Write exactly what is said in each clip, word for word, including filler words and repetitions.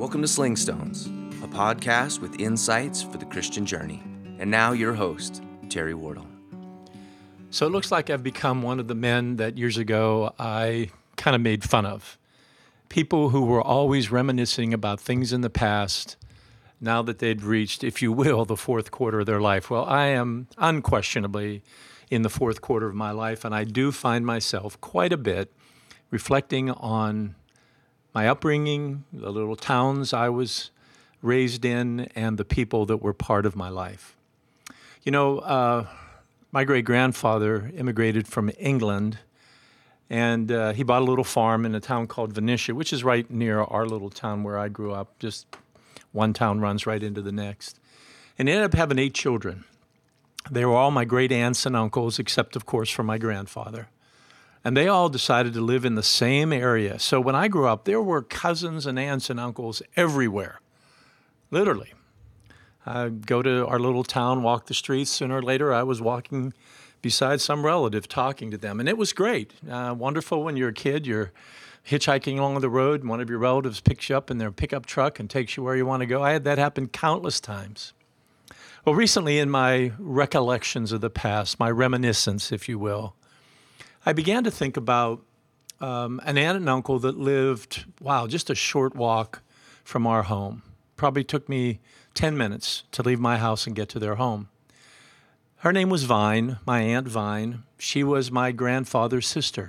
Welcome to Sling Stones, a podcast with insights for the Christian journey. And now your host, Terry Wardle. So it looks like I've become one of the men that years ago I kind of made fun of. People who were always reminiscing about things in the past now that they'd reached, if you will, the fourth quarter of their life. Well, I am unquestionably in the fourth quarter of my life, and I do find myself quite a bit reflecting on my upbringing, the little towns I was raised in, and the people that were part of my life. You know, uh, my great-grandfather immigrated from England, and uh, he bought a little farm in a town called Venetia, which is right near our little town where I grew up. Just one town runs right into the next. And he ended up having eight children. They were all my great aunts and uncles, except, of course, for my grandfather. And they all decided to live in the same area. So when I grew up, there were cousins and aunts and uncles everywhere, literally. I'd go to our little town, walk the streets. Sooner or later, I was walking beside some relative talking to them. And it was great. Uh, wonderful when you're a kid. You're hitchhiking along the road, and one of your relatives picks you up in their pickup truck and takes you where you want to go. I had that happen countless times. Well, recently in my recollections of the past, my reminiscence, if you will, I began to think about um, an aunt and uncle that lived, wow, just a short walk from our home. Probably took me ten minutes to leave my house and get to their home. Her name was Vine, my Aunt Vine. She was my grandfather's sister.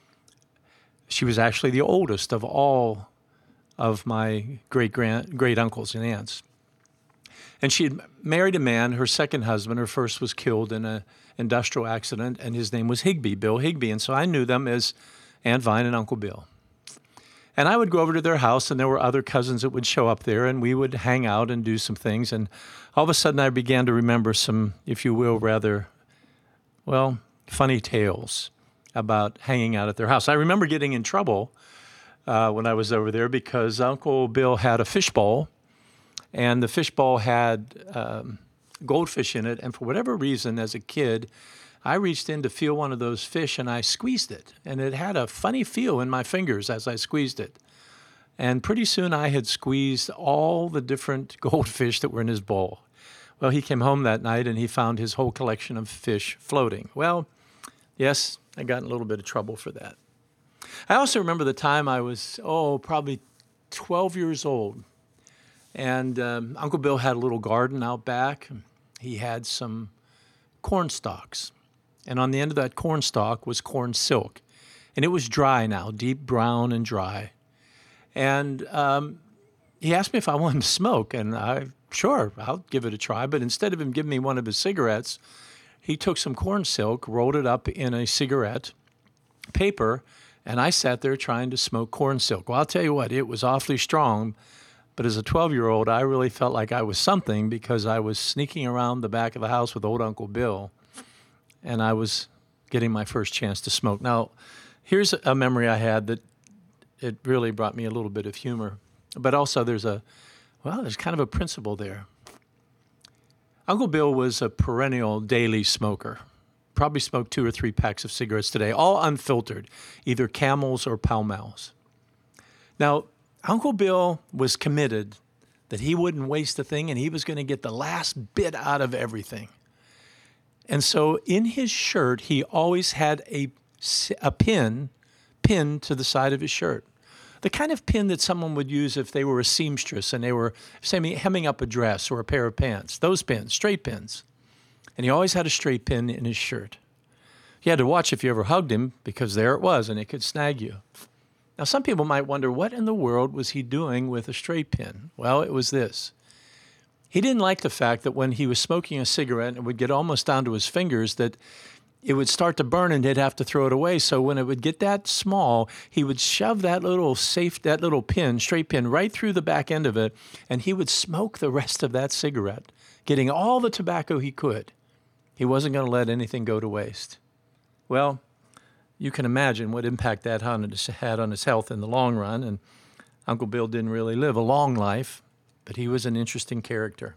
She was actually the oldest of all of my great-grand, great-uncles and aunts. And she had married a man, her second husband. Her first was killed in an industrial accident, and his name was Higbee, Bill Higbee. And so I knew them as Aunt Vine and Uncle Bill. And I would go over to their house, and there were other cousins that would show up there, and we would hang out and do some things. And all of a sudden, I began to remember some, if you will, rather, well, funny tales about hanging out at their house. I remember getting in trouble uh, when I was over there because Uncle Bill had a fishbowl, and the fishbowl had um, goldfish in it. And for whatever reason, as a kid, I reached in to feel one of those fish, and I squeezed it. And it had a funny feel in my fingers as I squeezed it. And pretty soon I had squeezed all the different goldfish that were in his bowl. Well, he came home that night, and he found his whole collection of fish floating. Well, yes, I got in a little bit of trouble for that. I also remember the time I was, oh, probably twelve years old. And um, Uncle Bill had a little garden out back. He had some corn stalks. And on the end of that corn stalk was corn silk. And it was dry now, deep brown and dry. And um, he asked me if I wanted to smoke. And I, sure, I'll give it a try. But instead of him giving me one of his cigarettes, he took some corn silk, rolled it up in a cigarette paper, and I sat there trying to smoke corn silk. Well, I'll tell you what, it was awfully strong. But as a twelve-year-old, I really felt like I was something because I was sneaking around the back of the house with old Uncle Bill, and I was getting my first chance to smoke. Now, here's a memory I had that it really brought me a little bit of humor. But also there's a, well, there's kind of a principle there. Uncle Bill was a perennial daily smoker. Probably smoked two or three packs of cigarettes today, all unfiltered, either Camels or Pall Malls. Now, Uncle Bill was committed that he wouldn't waste a thing, and he was going to get the last bit out of everything. And so in his shirt, he always had a, a pin pinned to the side of his shirt. The kind of pin that someone would use if they were a seamstress and they were, say, hemming up a dress or a pair of pants. Those pins, straight pins. And he always had a straight pin in his shirt. You had to watch if you ever hugged him because there it was, and it could snag you. Now, some people might wonder, what in the world was he doing with a straight pin? Well, it was this. He didn't like the fact that when he was smoking a cigarette and it would get almost down to his fingers, that it would start to burn and he'd have to throw it away. So when it would get that small, he would shove that little safe, that little pin, straight pin, right through the back end of it, and he would smoke the rest of that cigarette, getting all the tobacco he could. He wasn't going to let anything go to waste. Well, you can imagine what impact that had on his health in the long run, and Uncle Bill didn't really live a long life, but he was an interesting character.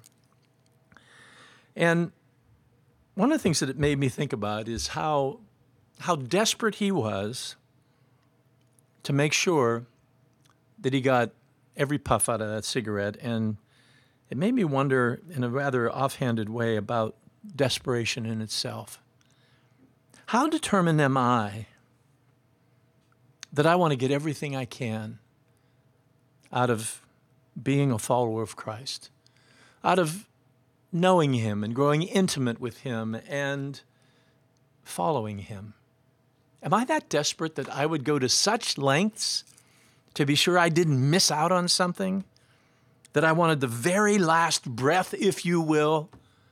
And one of the things that it made me think about is how how desperate he was to make sure that he got every puff out of that cigarette, and it made me wonder in a rather offhanded way about desperation in itself. How determined am I that I want to get everything I can out of being a follower of Christ, out of knowing him and growing intimate with him and following him? Am I that desperate that I would go to such lengths to be sure I didn't miss out on something, that I wanted the very last breath, if you will,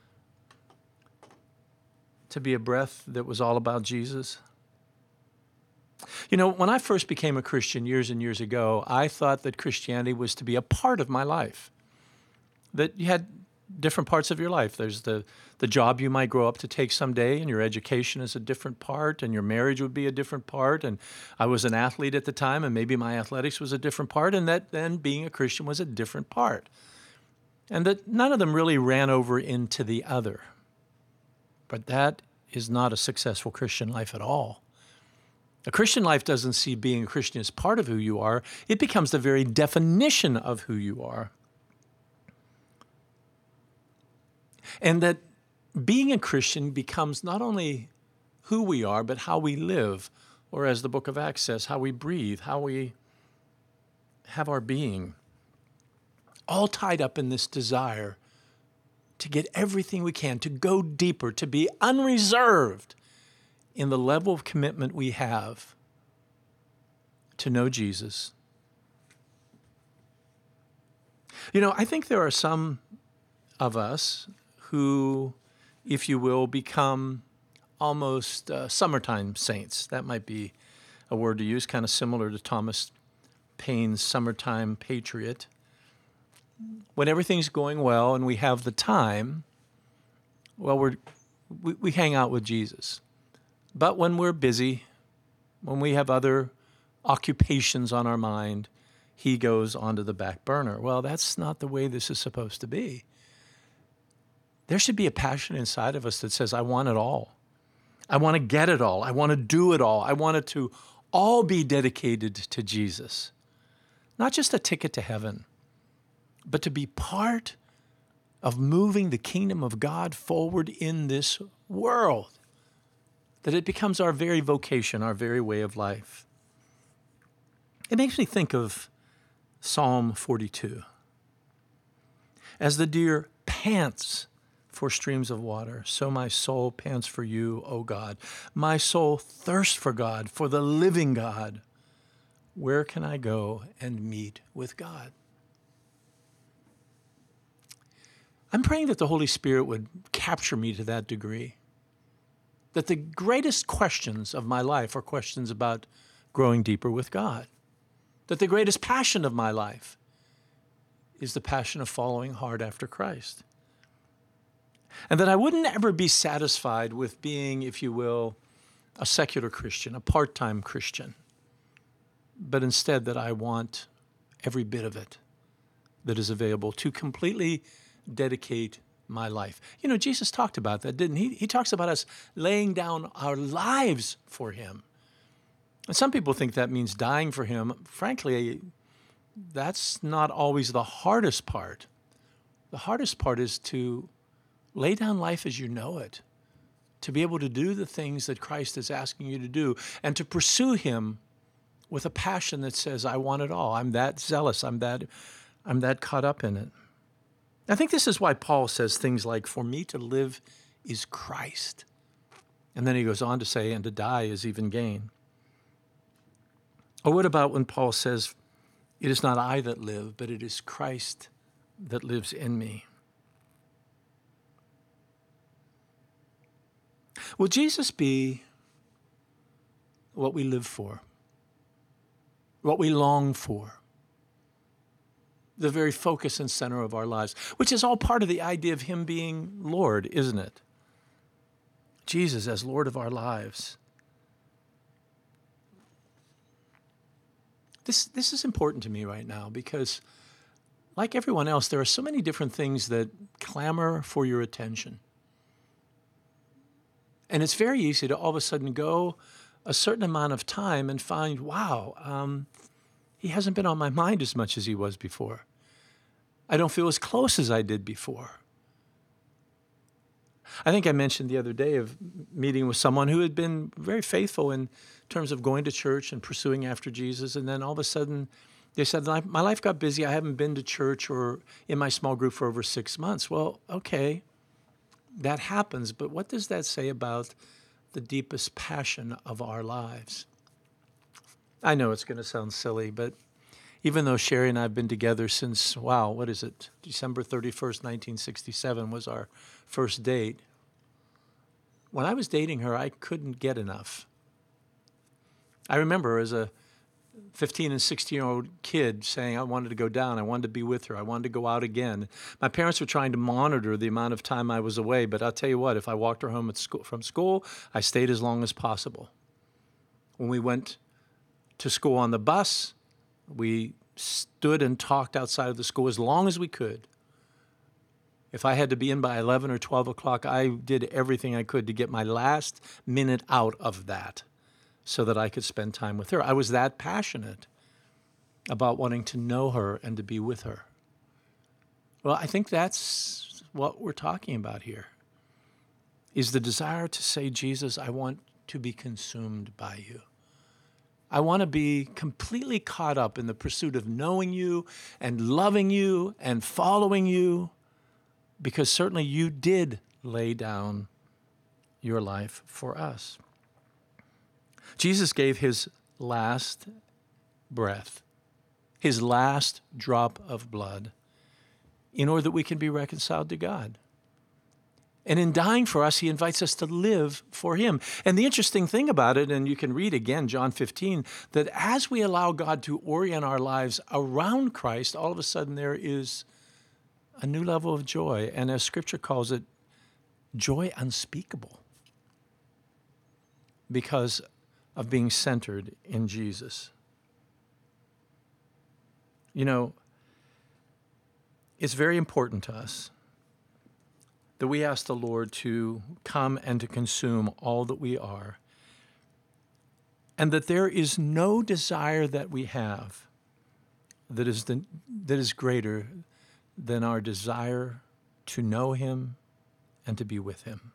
to be a breath that was all about Jesus? You know, when I first became a Christian years and years ago, I thought that Christianity was to be a part of my life, that you had different parts of your life. There's the, the job you might grow up to take someday, and your education is a different part, and your marriage would be a different part. And I was an athlete at the time, and maybe my athletics was a different part, and that then being a Christian was a different part. And that none of them really ran over into the other. But that is not a successful Christian life at all. A Christian life doesn't see being a Christian as part of who you are. It becomes the very definition of who you are. And that being a Christian becomes not only who we are, but how we live, or as the book of Acts says, how we breathe, how we have our being, all tied up in this desire to get everything we can, to go deeper, to be unreserved in the level of commitment we have to know Jesus. You know, I think there are some of us who, if you will, become almost uh, summertime saints. That might be a word to use, kind of similar to Thomas Paine's Summertime Patriot. When everything's going well and we have the time, well, we're, we, we hang out with Jesus. But when we're busy, when we have other occupations on our mind, he goes onto the back burner. Well, that's not the way this is supposed to be. There should be a passion inside of us that says, I want it all. I want to get it all. I want to do it all. I want it to all be dedicated to Jesus. Not just a ticket to heaven, but to be part of moving the kingdom of God forward in this world. That it becomes our very vocation, our very way of life. It makes me think of Psalm forty-two. As the deer pants for streams of water, so my soul pants for you, O God. My soul thirsts for God, for the living God. Where can I go and meet with God? I'm praying that the Holy Spirit would capture me to that degree. That the greatest questions of my life are questions about growing deeper with God. That the greatest passion of my life is the passion of following hard after Christ. And that I wouldn't ever be satisfied with being, if you will, a secular Christian, a part-time Christian. But instead that I want every bit of it that is available to completely dedicate my life. You know, Jesus talked about that, didn't he? He talks about us laying down our lives for him. And some people think that means dying for him. Frankly, that's not always the hardest part. The hardest part is to lay down life as you know it, to be able to do the things that Christ is asking you to do, and to pursue him with a passion that says, I want it all. I'm that zealous. I'm that, I'm that caught up in it. I think this is why Paul says things like, for me to live is Christ. And then he goes on to say, and to die is even gain. Or what about when Paul says, it is not I that live, but it is Christ that lives in me? Will Jesus be what we live for, what we long for? The very focus and center of our lives, which is all part of the idea of him being Lord, isn't it? Jesus as Lord of our lives. This, this is important to me right now because, like everyone else, there are so many different things that clamor for your attention. And it's very easy to all of a sudden go a certain amount of time and find, wow, um, He hasn't been on my mind as much as he was before. I don't feel as close as I did before. I think I mentioned the other day of meeting with someone who had been very faithful in terms of going to church and pursuing after Jesus. And then all of a sudden they said, my life got busy. I haven't been to church or in my small group for over six months. Well, okay, that happens. But what does that say about the deepest passion of our lives? I know it's going to sound silly, but even though Sherry and I have been together since, wow, what is it? December thirty-first, nineteen sixty-seven was our first date. When I was dating her, I couldn't get enough. I remember as a fifteen and sixteen-year-old kid saying I wanted to go down, I wanted to be with her, I wanted to go out again. My parents were trying to monitor the amount of time I was away, but I'll tell you what, if I walked her home at school, from school, I stayed as long as possible. When we went to school on the bus, we stood and talked outside of the school as long as we could. If I had to be in by eleven or twelve o'clock, I did everything I could to get my last minute out of that so that I could spend time with her. I was that passionate about wanting to know her and to be with her. Well, I think that's what we're talking about here, is the desire to say, Jesus, I want to be consumed by you. I want to be completely caught up in the pursuit of knowing you and loving you and following you, because certainly you did lay down your life for us. Jesus gave his last breath, his last drop of blood, in order that we can be reconciled to God. And in dying for us, he invites us to live for him. And the interesting thing about it, and you can read again, John fifteen, that as we allow God to orient our lives around Christ, all of a sudden there is a new level of joy. And as Scripture calls it, joy unspeakable, because of being centered in Jesus. You know, it's very important to us that we ask the Lord to come and to consume all that we are, and that there is no desire that we have that is the, that is greater than our desire to know him and to be with him.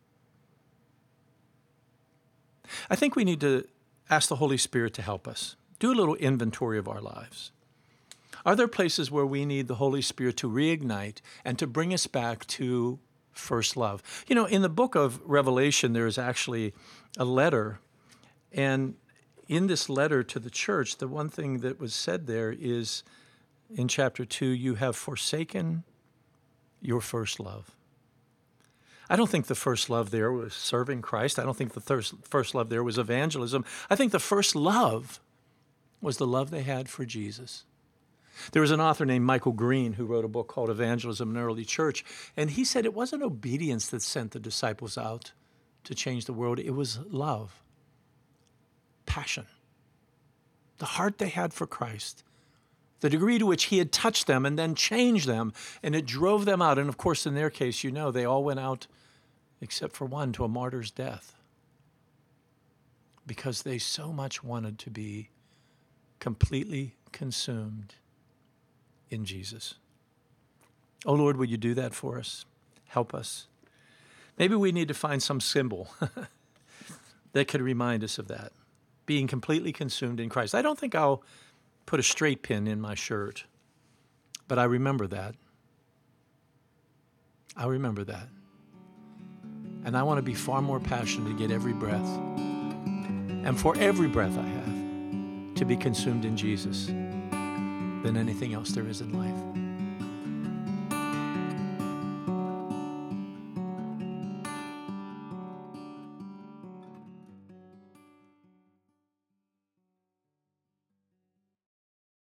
I think we need to ask the Holy Spirit to help us. Do a little inventory of our lives. Are there places where we need the Holy Spirit to reignite and to bring us back to first love? You know, in the book of Revelation, there is actually a letter. And in this letter to the church, the one thing that was said there is in chapter two, you have forsaken your first love. I don't think the first love there was serving Christ. I don't think the first, first love there was evangelism. I think the first love was the love they had for Jesus. There was an author named Michael Green who wrote a book called Evangelism in the Early Church, and he said it wasn't obedience that sent the disciples out to change the world. It was love, passion, the heart they had for Christ, the degree to which he had touched them and then changed them, and it drove them out. And of course, in their case, you know, they all went out, except for one, to a martyr's death, because they so much wanted to be completely consumed in Jesus. Oh, Lord, would you do that for us? Help us. Maybe we need to find some symbol that could remind us of that, being completely consumed in Christ. I don't think I'll put a straight pin in my shirt, but I remember that. I remember that. And I want to be far more passionate to get every breath, and for every breath I have, to be consumed in Jesus than anything else there is in life.